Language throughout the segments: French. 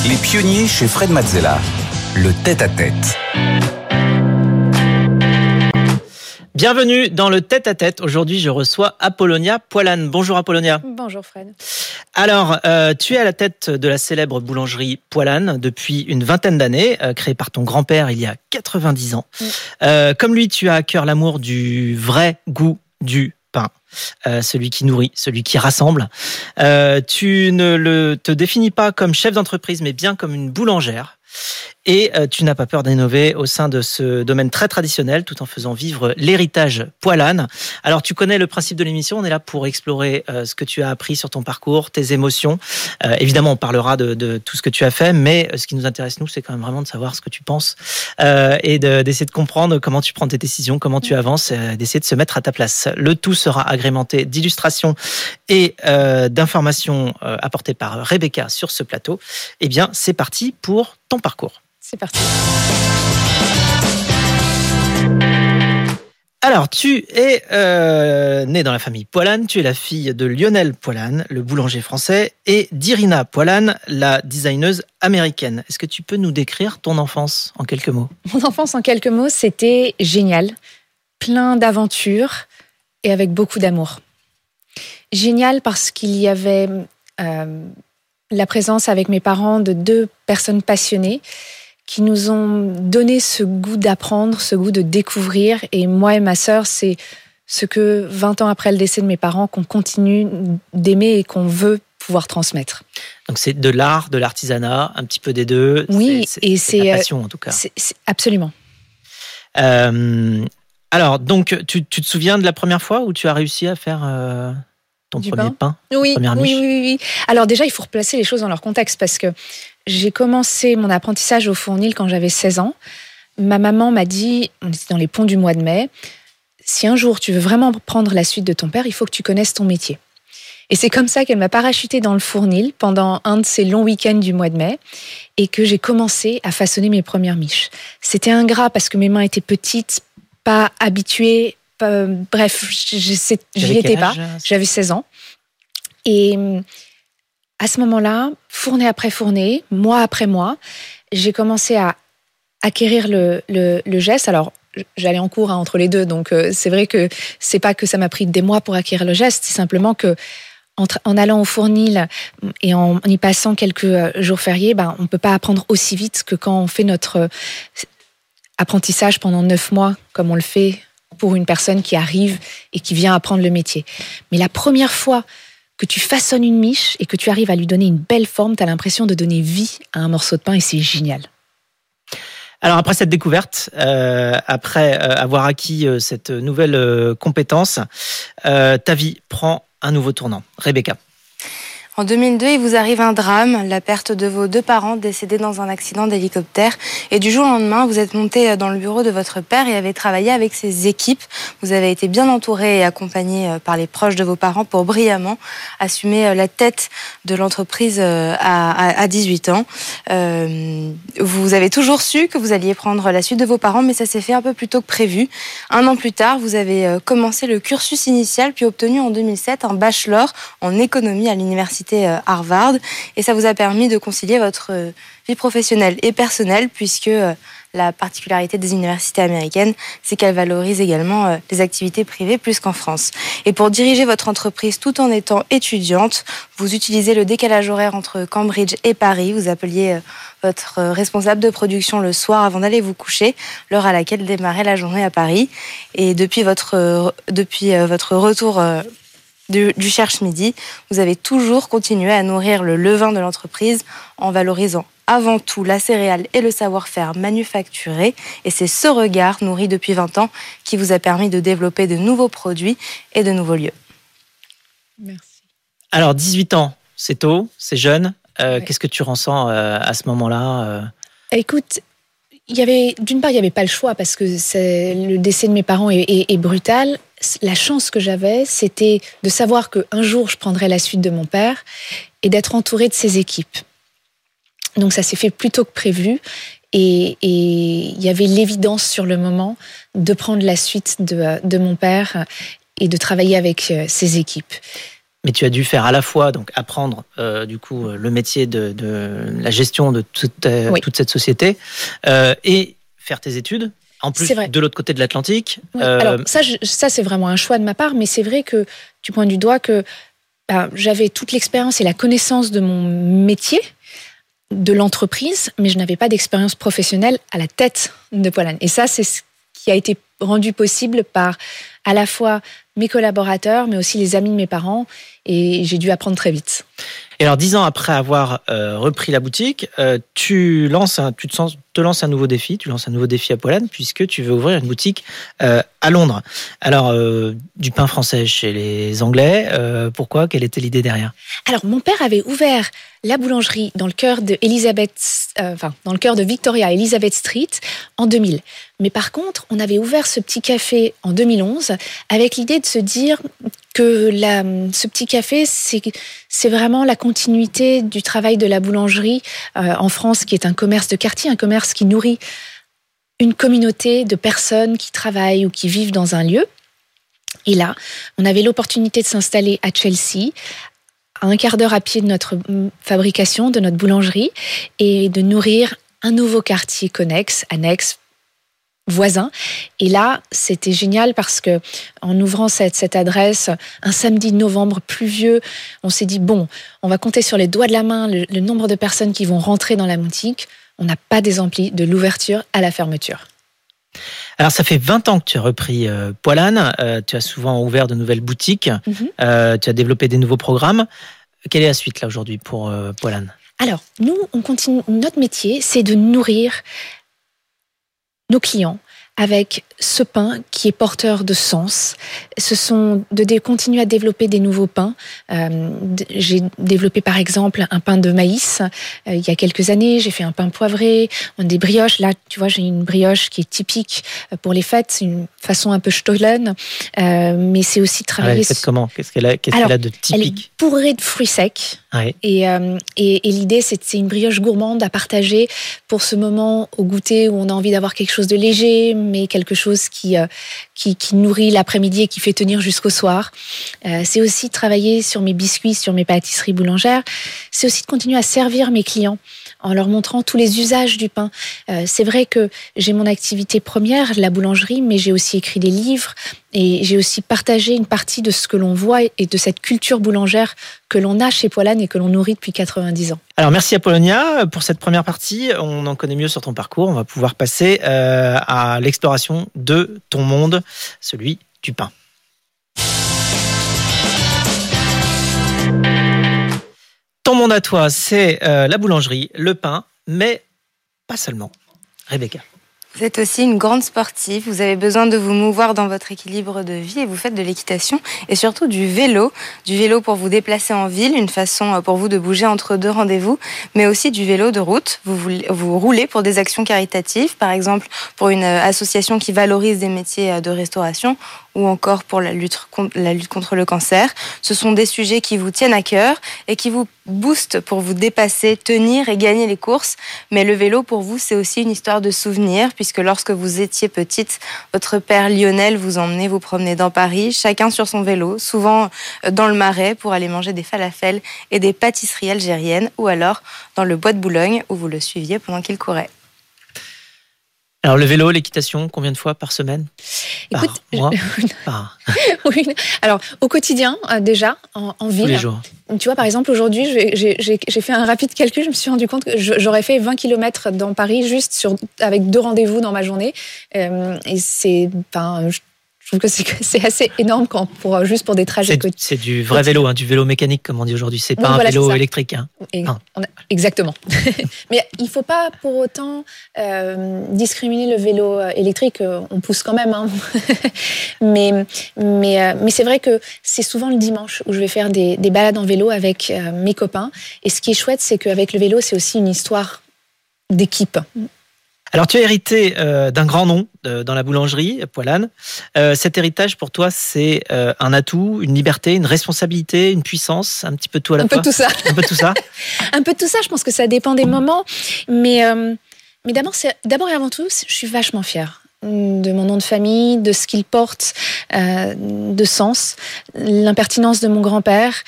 Les pionniers chez Fred Mazzella. Le tête-à-tête. Bienvenue dans le tête-à-tête. Aujourd'hui, je reçois Apollonia Poilane. Bonjour Apollonia. Bonjour Fred. Alors, tu es à la tête de la célèbre boulangerie Poilane depuis une vingtaine d'années, créée par ton grand-père il y a 90 ans. Comme lui, tu as à cœur l'amour du vrai goût du pain. Celui qui nourrit, celui qui rassemble. Tu ne te définis pas comme chef d'entreprise, mais bien comme une boulangère. Et tu n'as pas peur d'innover au sein de ce domaine très traditionnel, tout en faisant vivre l'héritage Poilane. Alors, tu connais le principe de l'émission. On est là pour explorer ce que tu as appris sur ton parcours, tes émotions. Évidemment, on parlera de tout ce que tu as fait, mais ce qui nous intéresse, nous, c'est quand même vraiment de savoir ce que tu penses et d'essayer de comprendre comment tu prends tes décisions, comment tu avances, d'essayer de se mettre à ta place. Le tout sera agrémenté d'illustrations et d'informations apportées par Rebecca sur ce plateau. Eh bien, c'est parti pour ton parcours. C'est parti. Alors, tu es née dans la famille Poilane, tu es la fille de Lionel Poilane, le boulanger français, et d'Irina Poilane, la designeuse américaine. Est-ce que tu peux nous décrire ton enfance en quelques mots ? Mon enfance en quelques mots, c'était génial, plein d'aventures et avec beaucoup d'amour. Génial parce qu'il y avait la présence avec mes parents de deux personnes passionnées qui nous ont donné ce goût d'apprendre, ce goût de découvrir. Et moi et ma sœur, c'est ce que 20 ans après le décès de mes parents, qu'on continue d'aimer et qu'on veut pouvoir transmettre. Donc c'est de l'art, de l'artisanat, un petit peu des deux. Oui, c'est la passion en tout cas. C'est absolument. Alors, donc, tu te souviens de la première fois où tu as réussi à faire ton premier pain, oui, première miche ? Oui. Alors déjà, il faut replacer les choses dans leur contexte parce que j'ai commencé mon apprentissage au Fournil quand j'avais 16 ans. Ma maman m'a dit, on était dans les ponts du mois de mai, si un jour tu veux vraiment prendre la suite de ton père, il faut que tu connaisses ton métier. Et c'est comme ça qu'elle m'a parachutée dans le Fournil pendant un de ces longs week-ends du mois de mai et que j'ai commencé à façonner mes premières miches. C'était ingrat parce que mes mains étaient petites, pas habituées, bref, j'y étais pas. J'avais 16 ans. Et à ce moment-là, fournée après fournée, mois après mois, j'ai commencé à acquérir le geste. Alors, j'allais en cours entre les deux, donc c'est vrai que c'est pas que ça m'a pris des mois pour acquérir le geste, c'est simplement que en allant au Fournil et en y passant quelques jours fériés, on peut pas apprendre aussi vite que quand on fait notre apprentissage pendant 9 mois, comme on le fait pour une personne qui arrive et qui vient apprendre le métier. Mais la première fois que tu façonnes une miche et que tu arrives à lui donner une belle forme, tu as l'impression de donner vie à un morceau de pain et c'est génial. Alors après cette découverte, après avoir acquis cette nouvelle compétence, ta vie prend un nouveau tournant. Rebecca. En 2002, il vous arrive un drame, la perte de vos 2 parents décédés dans un accident d'hélicoptère. Et du jour au lendemain, vous êtes monté dans le bureau de votre père et avez travaillé avec ses équipes. Vous avez été bien entouré et accompagné par les proches de vos parents pour brillamment assumer la tête de l'entreprise à 18 ans. Vous avez toujours su que vous alliez prendre la suite de vos parents, mais ça s'est fait un peu plus tôt que prévu. 1 an plus tard, vous avez commencé le cursus initial, puis obtenu en 2007 un bachelor en économie à l'université Harvard, et ça vous a permis de concilier votre vie professionnelle et personnelle, puisque la particularité des universités américaines, c'est qu'elles valorisent également les activités privées plus qu'en France. Et pour diriger votre entreprise tout en étant étudiante, vous utilisez le décalage horaire entre Cambridge et Paris. Vous appeliez votre responsable de production le soir avant d'aller vous coucher, l'heure à laquelle démarrait la journée à Paris. Et depuis votre retour du Cherche-Midi, vous avez toujours continué à nourrir le levain de l'entreprise en valorisant avant tout la céréale et le savoir-faire manufacturé. Et c'est ce regard nourri depuis 20 ans qui vous a permis de développer de nouveaux produits et de nouveaux lieux. Merci. Alors, 18 ans, c'est tôt, c'est jeune. Ouais. Qu'est-ce que tu ressens à ce moment-là Écoute, d'une part, il n'y avait pas le choix parce que le décès de mes parents est brutal. La chance que j'avais, c'était de savoir qu'un jour, je prendrais la suite de mon père et d'être entourée de ses équipes. Donc, ça s'est fait plus tôt que prévu. Et il y avait l'évidence sur le moment de prendre la suite de mon père et de travailler avec ses équipes. Mais tu as dû faire à la fois donc apprendre du coup le métier de la gestion de toute cette société et faire tes études. En plus, de l'autre côté de l'Atlantique. Oui. Alors ça c'est vraiment un choix de ma part, mais c'est vrai que tu pointes du doigt que j'avais toute l'expérience et la connaissance de mon métier, de l'entreprise, mais je n'avais pas d'expérience professionnelle à la tête de Poilane. Et ça, c'est ce qui a été rendu possible par à la fois mes collaborateurs, mais aussi les amis de mes parents, et j'ai dû apprendre très vite. Et alors, 10 ans après avoir repris la boutique, tu te lances un nouveau défi. Tu lances un nouveau défi à Poilane puisque tu veux ouvrir une boutique à Londres. Alors, du pain français chez les Anglais. Pourquoi ? Quelle était l'idée derrière ? Alors, mon père avait ouvert la boulangerie dans le cœur de dans le cœur de Victoria, Elizabeth Street, en 2000. Mais par contre, on avait ouvert ce petit café en 2011 avec l'idée de se dire que ce petit café, c'est vraiment la continuité du travail de la boulangerie en France, qui est un commerce de quartier, un commerce qui nourrit une communauté de personnes qui travaillent ou qui vivent dans un lieu. Et là, on avait l'opportunité de s'installer à Chelsea, à un quart d'heure à pied de notre fabrication, de notre boulangerie, et de nourrir un nouveau quartier annexe, voisin. Et là, c'était génial parce que en ouvrant cette adresse, un samedi de novembre pluvieux, on s'est dit, bon, on va compter sur les doigts de la main le nombre de personnes qui vont rentrer dans la boutique. On n'a pas des amplis de l'ouverture à la fermeture. Alors, ça fait 20 ans que tu as repris Poilane. Tu as souvent ouvert de nouvelles boutiques. Mm-hmm. Tu as développé des nouveaux programmes. Quelle est la suite, là, aujourd'hui, pour Poilane ? Alors, nous, on continue. Notre métier, c'est de nourrir nos clients avec ce pain qui est porteur de sens. Ce sont de continuer à développer des nouveaux pains. J'ai développé par exemple un pain de maïs il y a quelques années. J'ai fait un pain poivré, des brioches. Là, tu vois, j'ai une brioche qui est typique pour les fêtes. C'est une façon un peu stollen, mais c'est aussi travailler. Elle est faite comment ? Qu'est-ce qu'elle a de typique ? Elle est bourrée de fruits secs. Ouais. Et l'idée, c'est une brioche gourmande à partager pour ce moment au goûter où on a envie d'avoir quelque chose de léger, mais quelque chose qui nourrit l'après-midi et qui fait tenir jusqu'au soir. C'est aussi de travailler sur mes biscuits, sur mes pâtisseries boulangères. C'est aussi de continuer à servir mes clients en leur montrant tous les usages du pain. C'est vrai que j'ai mon activité première, la boulangerie, mais j'ai aussi écrit des livres et j'ai aussi partagé une partie de ce que l'on voit et de cette culture boulangère que l'on a chez Poilane et que l'on nourrit depuis 90 ans. Alors merci Apollonia pour cette première partie. On en connaît mieux sur ton parcours. On va pouvoir passer à l'exploration de ton monde, celui du pain. Ton monde à toi, c'est la boulangerie, le pain, mais pas seulement. Rebecca. Vous êtes aussi une grande sportive, vous avez besoin de vous mouvoir dans votre équilibre de vie et vous faites de l'équitation et surtout du vélo pour vous déplacer en ville, une façon pour vous de bouger entre deux rendez-vous, mais aussi du vélo de route. Vous roulez pour des actions caritatives, par exemple pour une association qui valorise des métiers de restauration ou encore pour la lutte contre le cancer. Ce sont des sujets qui vous tiennent à cœur et qui vous boostent pour vous dépasser, tenir et gagner les courses. Mais le vélo, pour vous, c'est aussi une histoire de souvenirs, puisque lorsque vous étiez petite, votre père Lionel vous emmenait vous promener dans Paris, chacun sur son vélo, souvent dans le Marais, pour aller manger des falafels et des pâtisseries algériennes, ou alors dans le bois de Boulogne, où vous le suiviez pendant qu'il courait. Alors le vélo, l'équitation, combien de fois par semaine ? Écoute, par mois Oui. Alors au quotidien déjà en ville. Tous les jours. Tu vois par exemple aujourd'hui j'ai fait un rapide calcul, je me suis rendu compte que j'aurais fait 20 km dans Paris juste avec 2 rendez-vous dans ma journée et je trouve que c'est assez énorme juste pour des trajets. C'est du vrai vélo, du vélo mécanique comme on dit aujourd'hui. C'est pas un vélo électrique. Exactement. Mais il faut pas pour autant discriminer le vélo électrique. On pousse quand même. Mais c'est vrai que c'est souvent le dimanche où je vais faire des balades en vélo avec mes copains. Et ce qui est chouette, c'est qu'avec le vélo, c'est aussi une histoire d'équipe. Alors, tu as hérité d'un grand nom dans la boulangerie, Poilane. Cet héritage, pour toi, c'est un atout, une liberté, une responsabilité, une puissance, un petit peu tout à la fois. Un peu tout ça. Un peu tout ça. Un peu tout ça. Je pense que ça dépend des moments. Mais d'abord et avant tout, je suis vachement fière de mon nom de famille, de ce qu'il porte de sens, l'impertinence de mon grand-père,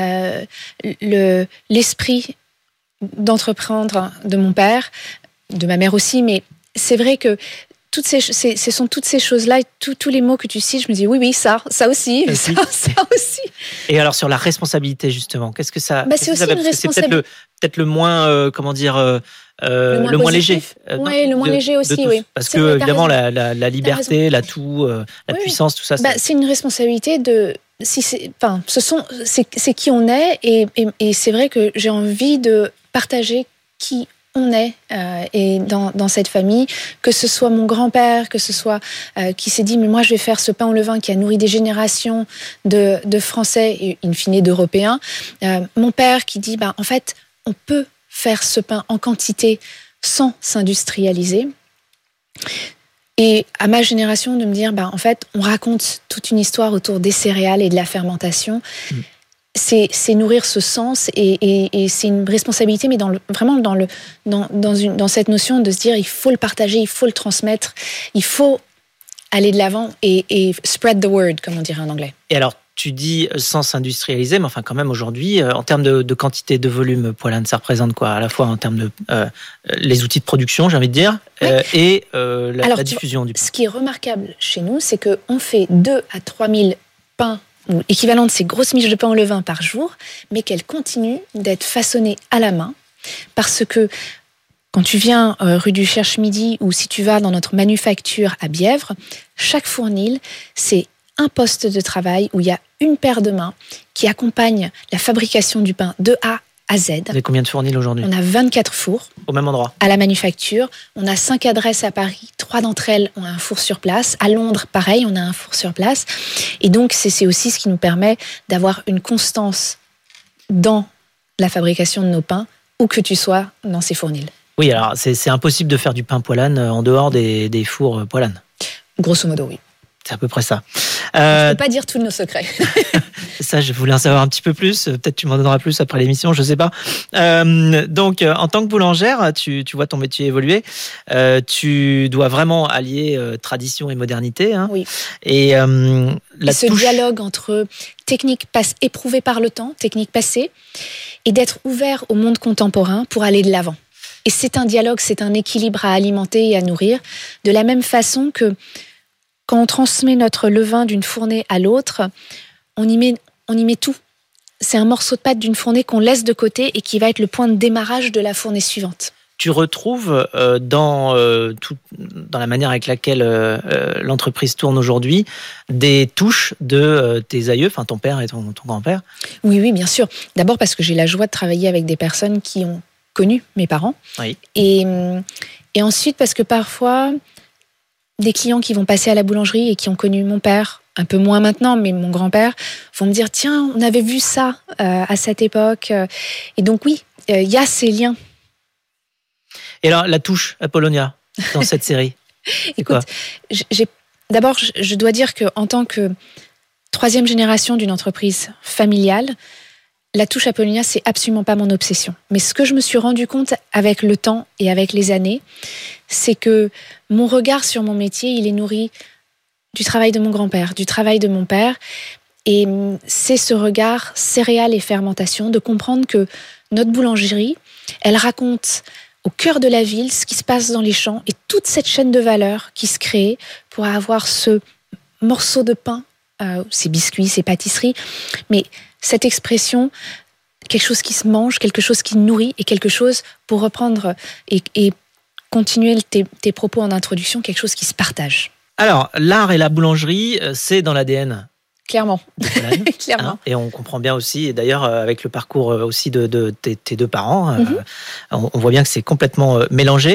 l'esprit d'entreprendre de mon père, de ma mère aussi, mais c'est vrai que ce sont toutes ces choses-là, et tous les mots que tu cites, je me dis oui, ça aussi, ça aussi. Et alors sur la responsabilité justement, qu'est-ce que ça c'est aussi une responsabilité. C'est peut-être le moins, le moins léger. Oui, le moins léger aussi, oui. Parce que évidemment la liberté, l'atout, la puissance, tout ça. C'est une responsabilité de. C'est qui on est, et c'est vrai que j'ai envie de partager qui on est et dans cette famille, que ce soit mon grand-père, que ce soit qui s'est dit mais moi je vais faire ce pain au levain qui a nourri des générations de Français et in fine d'Européens, mon père qui dit en fait on peut faire ce pain en quantité sans s'industrialiser, et à ma génération de me dire en fait on raconte toute une histoire autour des céréales et de la fermentation. C'est nourrir ce sens, et c'est une responsabilité, mais vraiment dans cette notion de se dire il faut le partager, il faut le transmettre, il faut aller de l'avant et spread the word, comme on dirait en anglais. Et alors, tu dis sans s'industrialiser, mais enfin quand même aujourd'hui, en termes de quantité, de volume, Poilâne, ça représente quoi ? À la fois en termes de les outils de production, j'ai envie de dire, et la diffusion du pain. Ce qui est remarquable chez nous, c'est qu'on fait 2 à 3 000 pains ou équivalent de ces grosses miches de pain au levain par jour, mais qu'elles continuent d'être façonnées à la main, parce que quand tu viens rue du Cherche-Midi, ou si tu vas dans notre manufacture à Bièvre, chaque fournil, c'est un poste de travail où il y a une paire de mains qui accompagne la fabrication du pain de A à Z. Vous avez combien de fournils aujourd'hui ? On a 24 fours. Au même endroit ? À la manufacture. On a 5 adresses à Paris. 3 d'entre elles ont un four sur place. À Londres, pareil, on a un four sur place. Et donc, c'est aussi ce qui nous permet d'avoir une constance dans la fabrication de nos pains, où que tu sois dans ces fournils. Oui, alors c'est impossible de faire du pain Poilâne en dehors des fours Poilâne. Grosso modo, oui. C'est à peu près ça. Je ne peux pas dire tous nos secrets. Ça, je voulais en savoir un petit peu plus. Peut-être tu m'en donneras plus après l'émission, je ne sais pas. Donc, en tant que boulangère, tu vois ton métier évoluer. Tu dois vraiment allier tradition et modernité. Hein. Oui. Et ce dialogue entre technique éprouvée par le temps, technique passée, et d'être ouvert au monde contemporain pour aller de l'avant. Et c'est un dialogue, c'est un équilibre à alimenter et à nourrir, de la même façon que quand on transmet notre levain d'une fournée à l'autre, on y met tout. C'est un morceau de pâte d'une fournée qu'on laisse de côté et qui va être le point de démarrage de la fournée suivante. Tu retrouves dans la manière avec laquelle l'entreprise tourne aujourd'hui des touches de tes aïeux, enfin ton père et ton grand-père ? Oui, bien sûr. D'abord parce que j'ai la joie de travailler avec des personnes qui ont connu mes parents. Oui. Et ensuite parce que parfois, des clients qui vont passer à la boulangerie et qui ont connu mon père, un peu moins maintenant, mais mon grand-père, vont me dire « Tiens, on avait vu ça à cette époque. » Et donc oui, il y a ces liens. Et alors, la touche Apollonia dans cette série, c'est quoi ? D'abord, je dois dire qu'en tant que 3e génération d'une entreprise familiale, la touche Apollonia, c'est absolument pas mon obsession. Mais ce que je me suis rendu compte avec le temps et avec les années, c'est que mon regard sur mon métier, il est nourri du travail de mon grand-père, du travail de mon père. Et c'est ce regard céréales et fermentation, de comprendre que notre boulangerie, elle raconte au cœur de la ville ce qui se passe dans les champs et toute cette chaîne de valeur qui se crée pour avoir ce morceau de pain, ces biscuits, ces pâtisseries, mais cette expression, quelque chose qui se mange, quelque chose qui nourrit et quelque chose, pour reprendre et continuer tes propos en introduction, quelque chose qui se partage. Alors, l'art et la boulangerie, c'est dans l'ADN. Clairement. Clairement. Hein, et on comprend bien aussi, et d'ailleurs avec le parcours aussi de tes 2 parents, on voit bien que c'est complètement mélangé.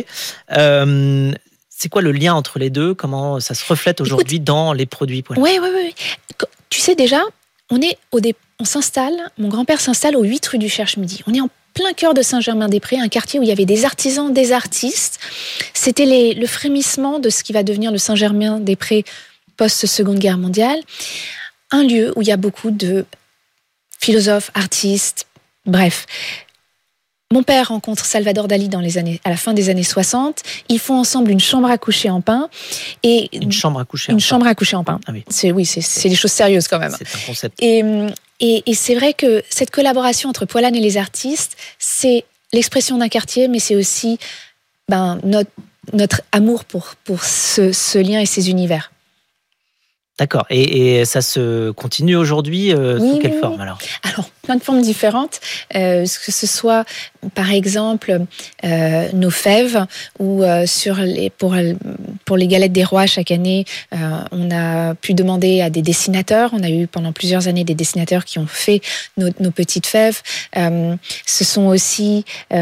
C'est quoi le lien entre les deux ? Comment ça se reflète aujourd'hui dans les produits Poilâne ? Oui. Tu sais déjà, on s'installe, mon grand-père s'installe au 8 rue du Cherche-Midi. On est en plein cœur de Saint-Germain-des-Prés, un quartier où il y avait des artisans, des artistes. C'était le frémissement de ce qui va devenir le Saint-Germain-des-Prés post-Seconde Guerre mondiale. Un lieu où il y a beaucoup de philosophes, artistes, bref. Mon père rencontre Salvador Dali à la fin des années 60. Ils font ensemble une chambre à coucher en pin. Une chambre à coucher en pin. Ah oui. C'est des choses sérieuses quand même. C'est un concept. Et c'est vrai que cette collaboration entre Poilane et les artistes, c'est l'expression d'un quartier, mais c'est aussi notre amour pour ce lien et ces univers. D'accord. Et ça se continue aujourd'hui sous quelle forme alors ? Alors, plein de formes différentes. Que ce soit, par exemple, nos fèves ou pour les galettes des rois chaque année, on a pu demander à des dessinateurs. On a eu pendant plusieurs années des dessinateurs qui ont fait nos petites fèves. Ce sont aussi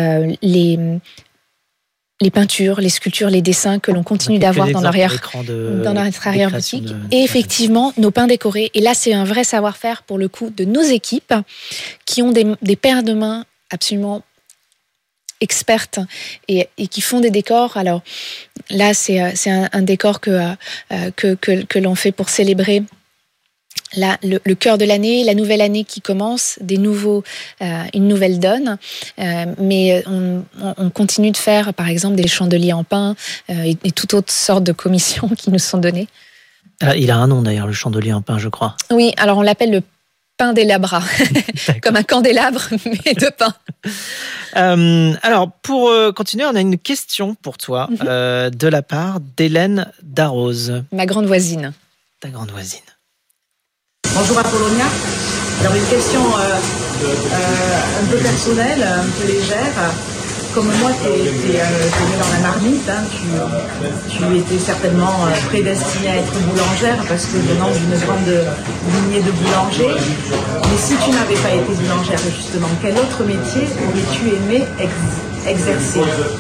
les peintures, les sculptures, les dessins que l'on continue d'avoir dans notre arrière-boutique. Et effectivement, nos pains décorés. Et là, c'est un vrai savoir-faire, pour le coup, de nos équipes qui ont des paires de mains absolument expertes et qui font des décors. Alors là, c'est un décor que l'on fait pour célébrer le cœur de l'année, la nouvelle année qui commence, une nouvelle donne. Mais on continue de faire, par exemple, des chandeliers en pin et toute autre sorte de commissions qui nous sont données. Il a un nom d'ailleurs, le chandelier en pin, je crois. Oui, alors on l'appelle le pain des labras, comme un candélabre, mais de pain. Alors, pour continuer, on a une question pour toi de la part d'Hélène Darroze. Ma grande voisine. Ta grande voisine. Bonjour Apollonia. Alors une question un peu personnelle, un peu légère. Comme moi, tu es née dans la marmite, hein, tu étais certainement prédestinée à être boulangère parce que venant d'une grande lignée de boulangers. Mais si tu n'avais pas été boulangère, justement, quel autre métier aurais-tu aimé exercer ?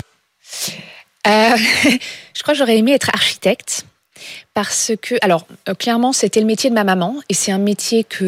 Je crois que j'aurais aimé être architecte. Parce que, alors, clairement, c'était le métier de ma maman et c'est un métier qui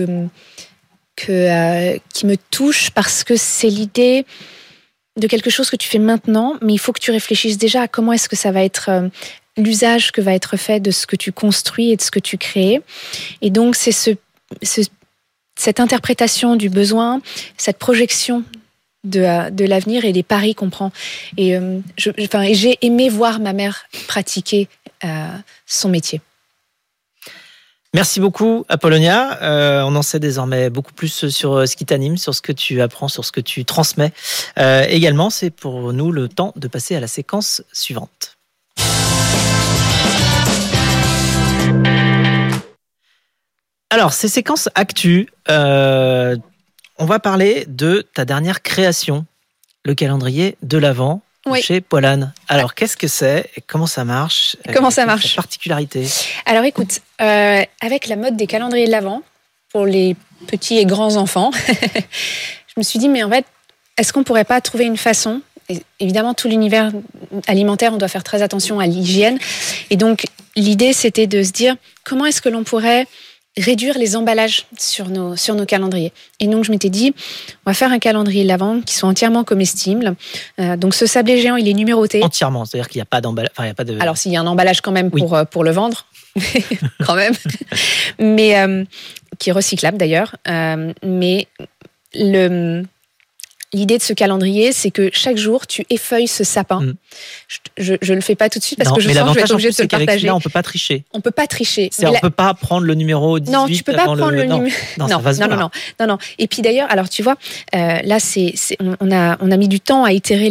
me touche parce que c'est l'idée de quelque chose que tu fais maintenant, mais il faut que tu réfléchisses déjà à comment est-ce que ça va être l'usage que va être fait de ce que tu construis et de ce que tu crées. Et donc, c'est cette interprétation du besoin, cette projection de l'avenir et des paris qu'on prend. Et j'ai aimé voir ma mère pratiquer son métier. Merci beaucoup Apollonia. On en sait désormais beaucoup plus sur ce qui t'anime, sur ce que tu apprends, sur ce que tu transmets. Également, c'est pour nous le temps de passer à la séquence suivante. Alors, ces séquences actu, on va parler de ta dernière création, le calendrier de l'Avent. Oui. Chez Poilane. Alors, qu'est-ce que c'est et comment ça marche ? Comment ça marche ? Particularité. Alors, écoute, avec la mode des calendriers de l'Avent, pour les petits et grands enfants, je me suis dit, mais en fait, est-ce qu'on ne pourrait pas trouver une façon ? Et évidemment, tout l'univers alimentaire, on doit faire très attention à l'hygiène. Et donc, l'idée, c'était de se dire, comment est-ce que l'on pourrait réduire les emballages sur nos calendriers. Et donc, je m'étais dit, on va faire un calendrier de l'Avent qui soit entièrement comestible. Donc, ce sablé géant, il est numéroté. Entièrement, c'est-à-dire qu'il n'y a pas d'emballage. Enfin, il y a pas de... Alors, s'il y a un emballage quand même pour le vendre, quand même, mais qui est recyclable d'ailleurs. Mais l'idée de ce calendrier, c'est que chaque jour, tu effeuilles ce sapin. Je le fais pas tout de suite parce que je sens que je vais être obligée de te le partager. On peut pas tricher. On peut pas tricher. On peut pas prendre le numéro 18. Non, tu peux pas prendre le numéro. Non. Et puis d'ailleurs, alors tu vois, là, on a mis du temps à itérer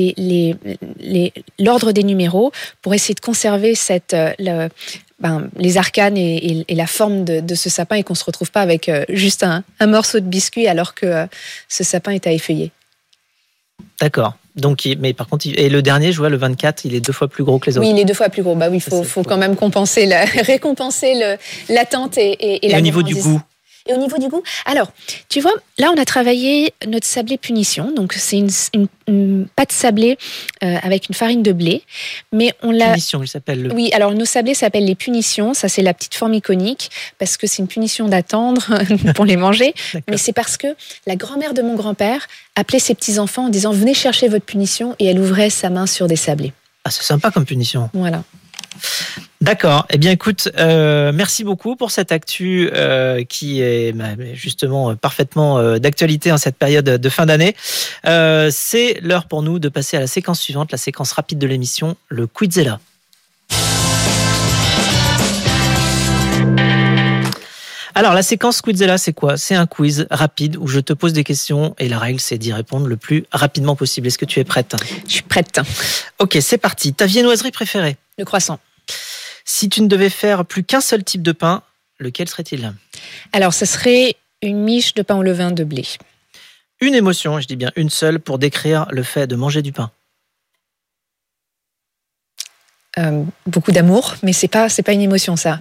l'ordre des numéros pour essayer de conserver les arcanes et la forme de ce sapin et qu'on se retrouve pas avec juste un morceau de biscuit alors que ce sapin est à effeuiller. D'accord. Donc, mais par contre, et le dernier, je vois, le 24, il est 2 fois plus gros que les autres. Oui, il est 2 fois plus gros. Bah oui, faut quand même récompenser l'attente et la. Et au niveau du goût. Et au niveau du goût, alors, tu vois, là, on a travaillé notre sablé punition. Donc, c'est une pâte sablée avec une farine de blé. Mais on l'a... Punition, il s'appelle. Oui, alors nos sablés s'appellent les punitions. Ça, c'est la petite forme iconique parce que c'est une punition d'attendre pour les manger. Mais c'est parce que la grand-mère de mon grand-père appelait ses petits-enfants en disant « Venez chercher votre punition » et elle ouvrait sa main sur des sablés. Ah, c'est sympa comme punition. Voilà. D'accord. Eh bien, écoute, merci beaucoup pour cette actu qui est justement parfaitement d'actualité en cette période de fin d'année. C'est l'heure pour nous de passer à la séquence suivante, la séquence rapide de l'émission, le Quizella. Alors, la séquence Quizella, c'est quoi ? C'est un quiz rapide où je te pose des questions et la règle, c'est d'y répondre le plus rapidement possible. Est-ce que tu es prête ? Je suis prête. Ok, c'est parti. Ta viennoiserie préférée ? Le croissant. Si tu ne devais faire plus qu'un seul type de pain, lequel serait-il ? Alors, ce serait une miche de pain au levain de blé. Une émotion, je dis bien une seule, pour décrire le fait de manger du pain. Beaucoup d'amour, mais c'est pas une émotion, ça.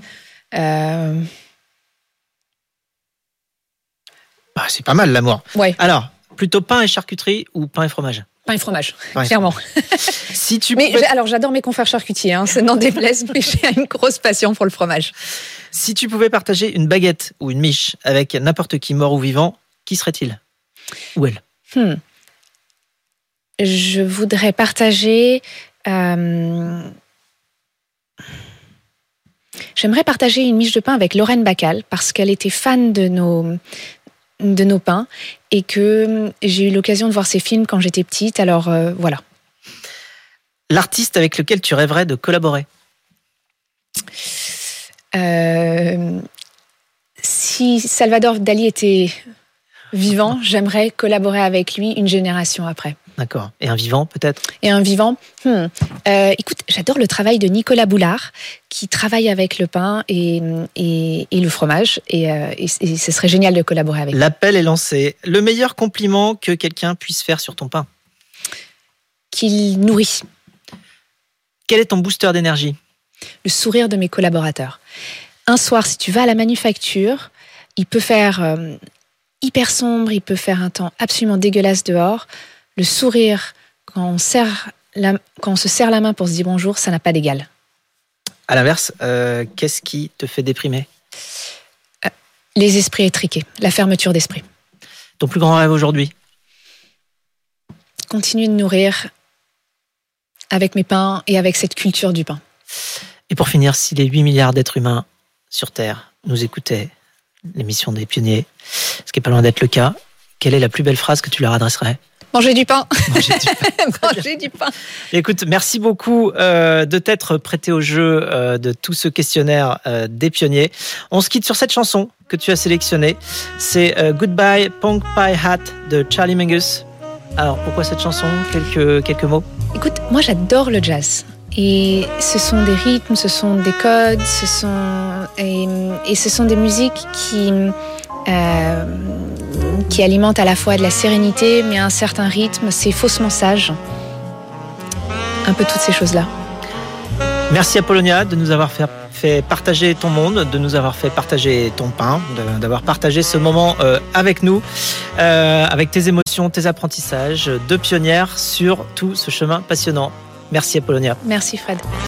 C'est pas mal l'amour. Ouais. Alors, plutôt pain et charcuterie ou pain et fromage ? Pain et fromage, Ouais. clairement. Si tu Mais pouvais... alors, j'adore mes confrères charcutiers, ça n'en déplaise, mais j'ai une grosse passion pour le fromage. Si tu pouvais partager une baguette ou une miche avec n'importe qui, mort ou vivant, qui serait-il ? Ou elle ? Je voudrais partager... J'aimerais partager une miche de pain avec Lorraine Bacal, parce qu'elle était fan de nos pains et que j'ai eu l'occasion de voir ses films quand j'étais petite, alors voilà. L'artiste avec lequel tu rêverais de collaborer ? Si Salvador Dali était vivant, j'aimerais collaborer avec lui une génération après. D'accord. Et un vivant, peut-être ? Et un vivant, écoute, j'adore le travail de Nicolas Boulard, qui travaille avec le pain et le fromage, et ce serait génial de collaborer avec lui. L'appel est lancé. Le meilleur compliment que quelqu'un puisse faire sur ton pain ? Qu'il nourrit. Quel est ton booster d'énergie ? Le sourire de mes collaborateurs. Un soir, si tu vas à la manufacture, il peut faire hyper sombre, il peut faire un temps absolument dégueulasse dehors. Le sourire, quand on se serre la main pour se dire bonjour, ça n'a pas d'égal. À l'inverse, qu'est-ce qui te fait déprimer ? Les esprits étriqués, la fermeture d'esprit. Ton plus grand rêve aujourd'hui ? Continuer de nourrir avec mes pains et avec cette culture du pain. Et pour finir, si les 8 milliards d'êtres humains sur Terre nous écoutaient, l'émission des pionniers, ce qui n'est pas loin d'être le cas, quelle est la plus belle phrase que tu leur adresserais ? Manger du pain. Manger du pain. Manger du pain. Écoute, merci beaucoup de t'être prêté au jeu de tout ce questionnaire des pionniers. On se quitte sur cette chanson que tu as sélectionnée. C'est Goodbye Punk Pie Hat de Charlie Mingus. Alors, pourquoi cette chanson ? Quelques mots ? Écoute, moi j'adore le jazz. Et ce sont des rythmes, ce sont des codes, ce sont des musiques qui alimentent à la fois de la sérénité, mais un certain rythme, c'est faussement sage. Un peu toutes ces choses-là. Merci Apollonia de nous avoir fait partager ton monde, de nous avoir fait partager ton pain, d'avoir partagé ce moment avec nous, avec tes émotions, tes apprentissages de pionnière sur tout ce chemin passionnant. Merci Apollonia. Merci Fred.